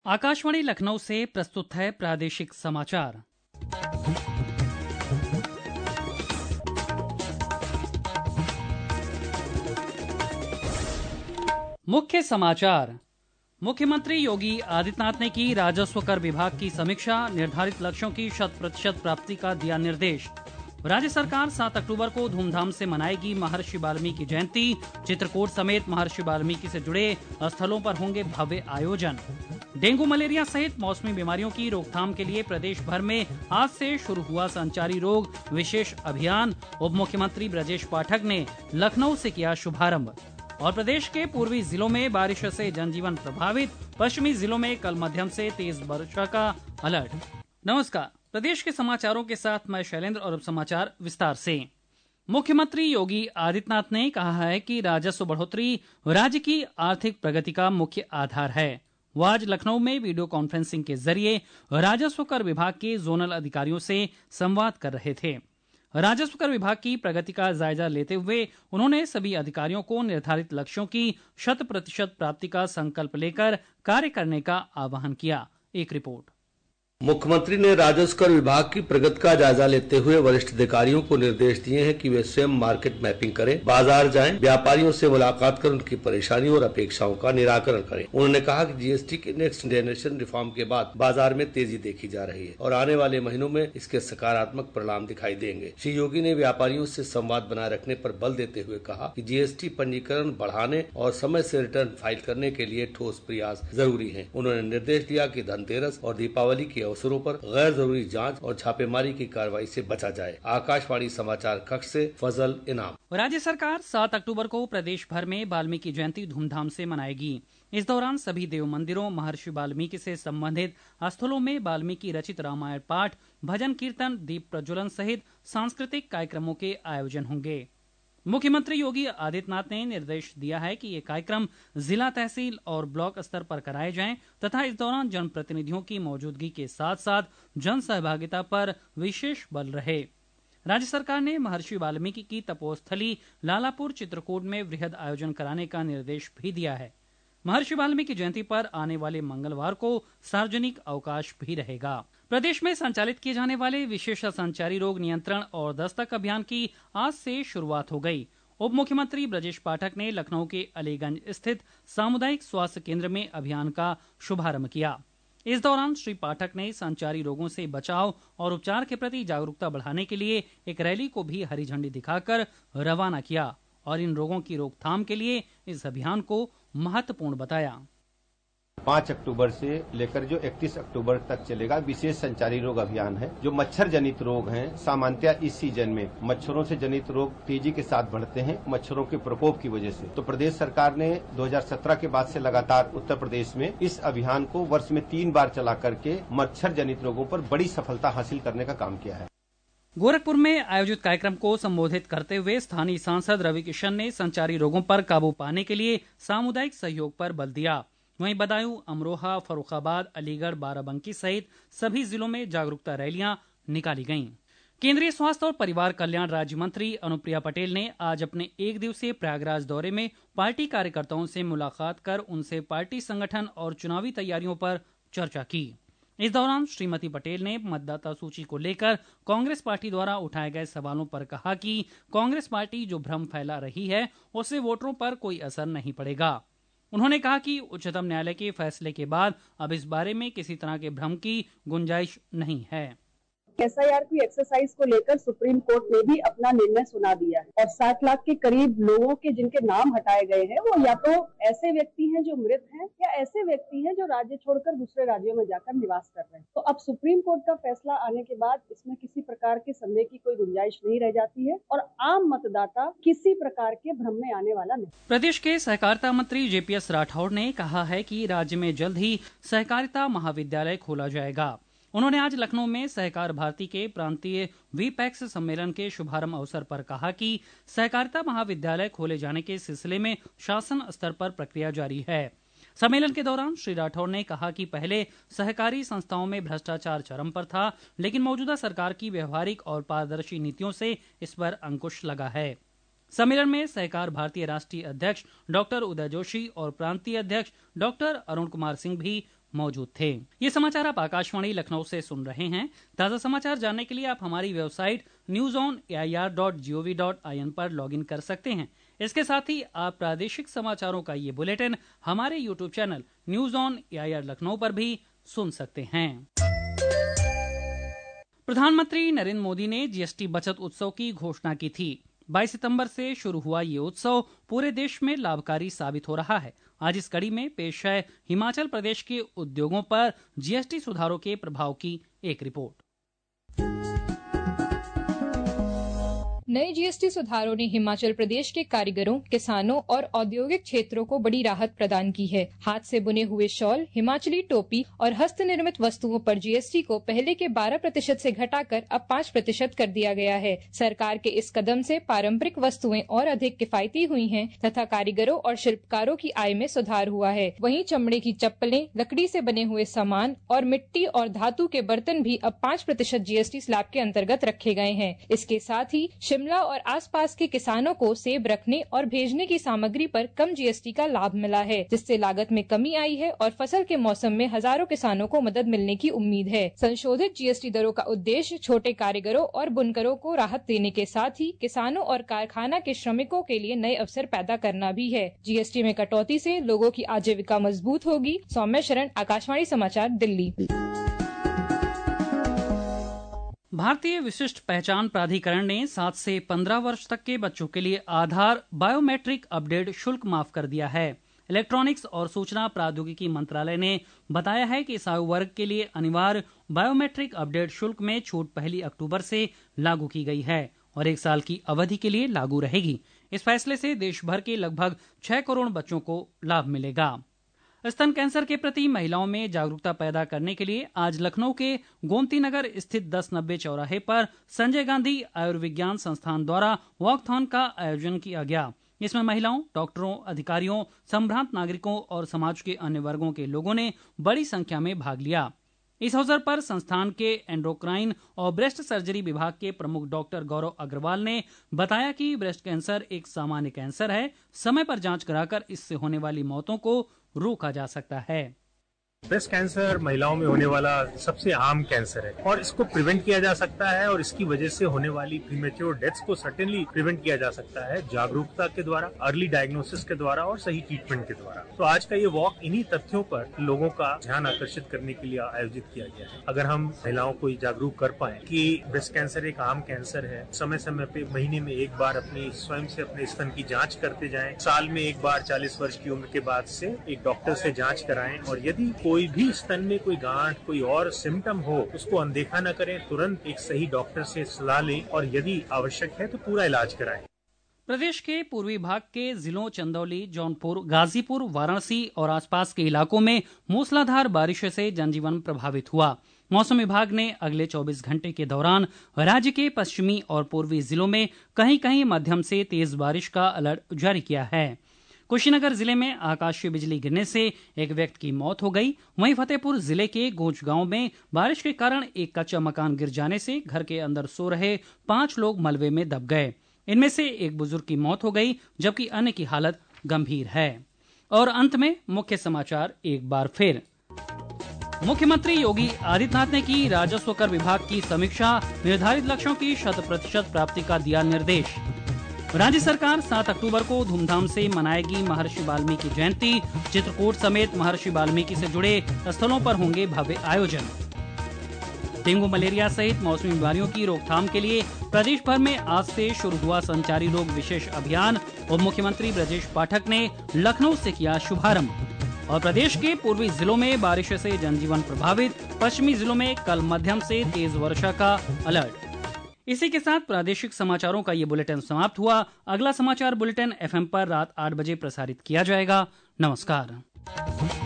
आकाशवाणी लखनऊ से प्रस्तुत है प्रादेशिक समाचार। मुख्य समाचार। मुख्यमंत्री योगी आदित्यनाथ ने की राजस्व कर विभाग की समीक्षा, निर्धारित लक्ष्यों की 100% प्राप्ति का दिया निर्देश। राज्य सरकार 7 अक्टूबर को धूमधाम से मनाएगी महर्षि वाल्मीकि जयंती। चित्रकूट समेत महर्षि वाल्मीकि से जुड़े स्थलों पर होंगे भव्य आयोजन। डेंगू मलेरिया सहित मौसमी बीमारियों की रोकथाम के लिए प्रदेश भर में आज से शुरू हुआ संचारी रोग विशेष अभियान। उप मुख्यमंत्री ब्रजेश पाठक ने लखनऊ से किया शुभारंभ। और प्रदेश के पूर्वी जिलों में बारिश से जनजीवन प्रभावित, पश्चिमी जिलों में कल मध्यम से तेज वर्षा का अलर्ट। नमस्कार, प्रदेश के समाचारों के साथ मैं शैलेंद्र और अब समाचार विस्तार से। मुख्यमंत्री योगी आदित्यनाथ ने कहा है कि राजस्व बढ़ोतरी राज्य की आर्थिक प्रगति का मुख्य आधार है। वो आज लखनऊ में वीडियो कॉन्फ्रेंसिंग के जरिए राजस्व कर विभाग के जोनल अधिकारियों से संवाद कर रहे थे। राजस्व कर विभाग की प्रगति का जायजा लेते हुए उन्होंने सभी अधिकारियों को निर्धारित लक्ष्यों की 100% प्राप्ति का संकल्प लेकर कार्य करने का आह्वान किया। एक रिपोर्ट। मुख्यमंत्री ने राजस्व कर विभाग की प्रगति का जायजा लेते हुए वरिष्ठ अधिकारियों को निर्देश दिए हैं कि वे स्वयं मार्केट मैपिंग करें, बाजार जाएं, व्यापारियों से मुलाकात कर उनकी परेशानियों और अपेक्षाओं का निराकरण करें। उन्होंने कहा कि जीएसटी के नेक्स्ट जनरेशन रिफॉर्म के बाद बाजार में तेजी देखी जा रही है और आने वाले महीनों में इसके सकारात्मक परिणाम दिखाई देंगे। श्री योगी ने व्यापारियों से संवाद बनाए रखने पर बल देते हुए कहा कि जीएसटी पंजीकरण बढ़ाने और समय से रिटर्न फाइल करने के लिए ठोस प्रयास जरूरी है। उन्होंने निर्देश दिया कि धनतेरस और दीपावली के अवसरों पर गैर जरूरी जांच और छापेमारी की कार्रवाई से बचा जाए। आकाशवाणी समाचार कक्ष से फजल इनाम। राज्य सरकार 7 अक्टूबर को प्रदेश भर में वाल्मीकि जयंती धूमधाम से मनाएगी। इस दौरान सभी देव मंदिरों, महर्षि वाल्मीकि से संबंधित स्थलों में वाल्मीकि रचित रामायण पाठ, भजन कीर्तन, दीप प्रज्वलन सहित सांस्कृतिक कार्यक्रमों के आयोजन होंगे। मुख्यमंत्री योगी आदित्यनाथ ने निर्देश दिया है कि ये कार्यक्रम जिला, तहसील और ब्लॉक स्तर पर कराए जाएं तथा इस दौरान जनप्रतिनिधियों की मौजूदगी के साथ साथ जन सहभागिता पर विशेष बल रहे। राज्य सरकार ने महर्षि वाल्मीकि की तपोस्थली लालापुर चित्रकूट में वृहद आयोजन कराने का निर्देश भी दिया है। महर्षि वाल्मीकि जयंती पर आने वाले मंगलवार को सार्वजनिक अवकाश भी रहेगा। प्रदेश में संचालित किए जाने वाले विशेष संचारी रोग नियंत्रण और दस्तक अभियान की आज से शुरुआत हो गई। उप मुख्यमंत्री ब्रजेश पाठक ने लखनऊ के अलीगंज स्थित सामुदायिक स्वास्थ्य केंद्र में अभियान का शुभारंभ किया। इस दौरान श्री पाठक ने संचारी रोगों से बचाव और उपचार के प्रति जागरूकता बढ़ाने के लिए एक रैली को भी हरी झंडी दिखाकर रवाना किया और इन रोगों की रोकथाम के लिए इस अभियान को महत्वपूर्ण बताया। 5 अक्टूबर से लेकर जो 31 अक्टूबर तक चलेगा विशेष संचारी रोग अभियान है। जो मच्छर जनित रोग हैं, सामान्यतः इस सीजन में मच्छरों से जनित रोग तेजी के साथ बढ़ते हैं मच्छरों के प्रकोप की वजह से। तो प्रदेश सरकार ने 2017 के बाद से लगातार उत्तर प्रदेश में इस अभियान को वर्ष में 3 बार चला करके मच्छर जनित रोगों पर बड़ी सफलता हासिल करने का काम किया है। गोरखपुर में आयोजित कार्यक्रम को संबोधित करते हुए स्थानीय सांसद रवि किशन ने संचारी रोगों पर काबू पाने के लिए सामुदायिक सहयोग पर बल दिया। वहीं बदायूं, अमरोहा, फर्रुखाबाद, अलीगढ़, बाराबंकी सहित सभी जिलों में जागरूकता रैलियां निकाली गईं। केंद्रीय स्वास्थ्य और परिवार कल्याण राज्य मंत्री अनुप्रिया पटेल ने आज अपने 1 दिवसीय प्रयागराज दौरे में पार्टी कार्यकर्ताओं से मुलाकात कर उनसे पार्टी संगठन और चुनावी तैयारियों पर चर्चा की। इस दौरान श्रीमती पटेल ने मतदाता सूची को लेकर कांग्रेस पार्टी द्वारा उठाए गए सवालों पर कहा कि कांग्रेस पार्टी जो भ्रम फैला रही है उससे वोटरों पर कोई असर नहीं पड़ेगा। उन्होंने कहा कि उच्चतम न्यायालय के फैसले के बाद अब इस बारे में किसी तरह के भ्रम की गुंजाइश नहीं है। एसआईआर की एक्सरसाइज को लेकर सुप्रीम कोर्ट ने भी अपना निर्णय सुना दिया है और 60 लाख के करीब लोगों के जिनके नाम हटाए गए हैं वो या तो ऐसे व्यक्ति हैं जो मृत हैं या ऐसे व्यक्ति हैं जो राज्य छोड़कर दूसरे राज्यों में जाकर निवास कर रहे हैं। तो अब सुप्रीम कोर्ट का फैसला आने के बाद इसमें किसी प्रकार के संदेह की कोई गुंजाइश नहीं रह जाती है और आम मतदाता किसी प्रकार के भ्रम में आने वाला नहीं। प्रदेश के सहकारिता मंत्री जेपीएस राठौड़ ने कहा है कि राज्य में जल्द ही सहकारिता महाविद्यालय खोला जाएगा। उन्होंने आज लखनऊ में सहकार भारती के प्रांतीय वीपैक्स सम्मेलन के शुभारंभ अवसर पर कहा कि सहकारिता महाविद्यालय खोले जाने के सिलसिले में शासन स्तर पर प्रक्रिया जारी है। सम्मेलन के दौरान श्री राठौड़ ने कहा कि पहले सहकारी संस्थाओं में भ्रष्टाचार चरम पर था, लेकिन मौजूदा सरकार की व्यवहारिक और पारदर्शी नीतियों से इस पर अंकुश लगा है। सम्मेलन में सहकार भारतीय राष्ट्रीय अध्यक्ष डॉक्टर उदय जोशी और प्रांतीय अध्यक्ष डॉक्टर अरुण कुमार सिंह भी मौजूद थे। ये समाचार आप आकाशवाणी लखनऊ से सुन रहे हैं। ताज़ा समाचार जानने के लिए आप हमारी वेबसाइट newsonair.gov.in पर लॉगिन कर सकते हैं। इसके साथ ही आप प्रादेशिक समाचारों का ये बुलेटिन हमारे YouTube channel news on AIR Lucknow पर भी सुन सकते हैं। प्रधानमंत्री नरेंद्र मोदी ने जीएसटी बचत उत्सव की घोषणा की थी। 22 सितंबर से शुरू हुआ ये उत्सव पूरे देश में लाभकारी साबित हो रहा है। आज इस कड़ी में पेश है हिमाचल प्रदेश के उद्योगों पर जीएसटी सुधारों के प्रभाव की एक रिपोर्ट। नए जीएसटी सुधारों ने हिमाचल प्रदेश के कारीगरों, किसानों और औद्योगिक क्षेत्रों को बड़ी राहत प्रदान की है। हाथ से बुने हुए शॉल, हिमाचली टोपी और हस्त निर्मित वस्तुओं पर जीएसटी को पहले के 12% से घटाकर अब 5% कर दिया गया है। सरकार के इस कदम से पारंपरिक वस्तुएं और अधिक किफायती हुई हैं तथा कारीगरों और शिल्पकारों की आय में सुधार हुआ है। वहीं चमड़े की चप्पलें, लकड़ी से बने हुए सामान और मिट्टी और धातु के बर्तन भी अब 5% जीएसटी स्लैब के अंतर्गत रखे गए हैं। इसके साथ ही शिमला और आसपास के किसानों को सेब रखने और भेजने की सामग्री पर कम जीएसटी का लाभ मिला है, जिससे लागत में कमी आई है और फसल के मौसम में हजारों किसानों को मदद मिलने की उम्मीद है। संशोधित जीएसटी दरों का उद्देश्य छोटे कारीगरों और बुनकरों को राहत देने के साथ ही किसानों और कारखाना के श्रमिकों के लिए नए अवसर पैदा करना भी है। जीएसटी में कटौती से लोगों की आजीविका मजबूत होगी। सौम्या शरण, आकाशवाणी समाचार, दिल्ली। भारतीय विशिष्ट पहचान प्राधिकरण ने 7 से 15 वर्ष तक के बच्चों के लिए आधार बायोमेट्रिक अपडेट शुल्क माफ कर दिया है। इलेक्ट्रॉनिक्स और सूचना प्रौद्योगिकी मंत्रालय ने बताया है कि इस आयु वर्ग के लिए अनिवार्य बायोमेट्रिक अपडेट शुल्क में छूट 1 अक्टूबर से लागू की गई है और 1 साल की अवधि के लिए लागू रहेगी। इस फैसले से देश भर के लगभग 6 करोड़ बच्चों को लाभ मिलेगा। स्तन कैंसर के प्रति महिलाओं में जागरूकता पैदा करने के लिए आज लखनऊ के गोमती नगर स्थित 1090 चौराहे पर संजय गांधी आयुर्विज्ञान संस्थान द्वारा वॉकथॉन का आयोजन किया गया। इसमें महिलाओं, डॉक्टरों, अधिकारियों, संभ्रांत नागरिकों और समाज के अन्य वर्गों के लोगों ने बड़ी संख्या में भाग लिया। इस अवसर पर संस्थान के एंडोक्राइन और ब्रेस्ट सर्जरी विभाग के प्रमुख डॉक्टर गौरव अग्रवाल ने बताया कि ब्रेस्ट कैंसर एक सामान्य कैंसर है। समय पर जांच कराकर इससे होने वाली मौतों को रोका जा सकता है। ब्रेस्ट कैंसर महिलाओं में होने वाला सबसे आम कैंसर है और इसको प्रिवेंट किया जा सकता है और इसकी वजह से होने वाली प्रीमेच्योर डेथ्स को सर्टेनली प्रिवेंट किया जा सकता है जागरूकता के द्वारा, अर्ली डायग्नोसिस के द्वारा और सही ट्रीटमेंट के द्वारा। तो आज का ये वॉक इन्हीं तथ्यों पर लोगों का ध्यान आकर्षित करने के लिए आयोजित किया गया है। अगर हम महिलाओं को जागरूक कर पाए कि ब्रेस्ट कैंसर एक आम कैंसर है, समय समय पे महीने में एक बार अपनी स्वयं से अपने स्तन की जाँच करते जाएं, साल में एक बार 40 वर्ष की उम्र के बाद से एक डॉक्टर से जाँच कराएं और यदि कोई भी स्तन में कोई गांठ, कोई और सिम्टम हो उसको अनदेखा न करें, तुरंत एक सही डॉक्टर से सलाह लें और यदि आवश्यक है तो पूरा इलाज कराएं। प्रदेश के पूर्वी भाग के जिलों चंदौली, जौनपुर, गाजीपुर, वाराणसी और आसपास के इलाकों में मूसलाधार बारिश से जनजीवन प्रभावित हुआ। मौसम विभाग ने अगले 24 घंटे के दौरान राज्य के पश्चिमी और पूर्वी जिलों में कहीं कहीं मध्यम से तेज बारिश का अलर्ट जारी किया है। कुशीनगर जिले में आकाशीय बिजली गिरने से एक व्यक्ति की मौत हो गई। वहीं फतेहपुर जिले के गोंच गांव में बारिश के कारण एक कच्चा मकान गिर जाने से घर के अंदर सो रहे 5 लोग मलबे में दब गए। इनमें से एक बुजुर्ग की मौत हो गई जबकि अन्य की हालत गंभीर है। और अंत में मुख्य समाचार एक बार फिर। मुख्यमंत्री योगी आदित्यनाथ ने की राजस्व कर विभाग की समीक्षा, निर्धारित लक्ष्यों की 100% प्राप्ति का दिया निर्देश। राज्य सरकार 7 अक्टूबर को धूमधाम से मनाएगी महर्षि वाल्मीकि जयंती। चित्रकूट समेत महर्षि वाल्मीकि से जुड़े स्थलों पर होंगे भव्य आयोजन। डेंगू, मलेरिया सहित मौसमी बीमारियों की रोकथाम के लिए प्रदेश भर में आज से शुरू हुआ संचारी रोग विशेष अभियान और मुख्यमंत्री ब्रजेश पाठक ने लखनऊ से किया शुभारंभ। और प्रदेश के पूर्वी जिलों में बारिश से जनजीवन प्रभावित, पश्चिमी जिलों में कल मध्यम से तेज वर्षा का अलर्ट। इसी के साथ प्रादेशिक समाचारों का ये बुलेटिन समाप्त हुआ। अगला समाचार बुलेटिन FM पर रात 8 बजे प्रसारित किया जाएगा। नमस्कार।